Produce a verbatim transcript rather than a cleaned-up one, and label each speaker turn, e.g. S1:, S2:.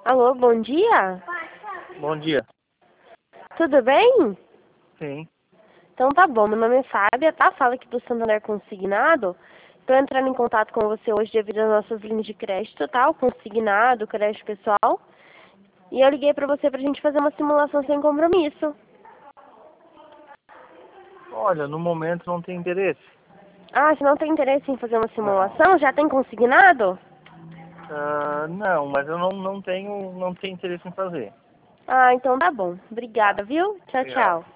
S1: Alô, bom dia?
S2: Bom dia.
S1: Tudo bem?
S2: Sim.
S1: Então tá bom, meu nome é Fábia, tá? Fala aqui do Santander Consignado. Tô entrando em contato com você hoje devido às nossas linhas de crédito, tá? O consignado, o crédito pessoal. E eu liguei pra você pra gente fazer uma simulação sem compromisso.
S2: Olha, no momento não tem interesse.
S1: Ah, você não tem interesse em fazer uma
S2: Não.
S1: simulação? Já tem consignado?
S2: Ah, não, mas eu não, não tenho não tenho interesse em fazer.
S1: Ah, então tá bom.
S2: Tá.
S1: Obrigada, viu? Tchau,
S2: Obrigado.
S1: tchau.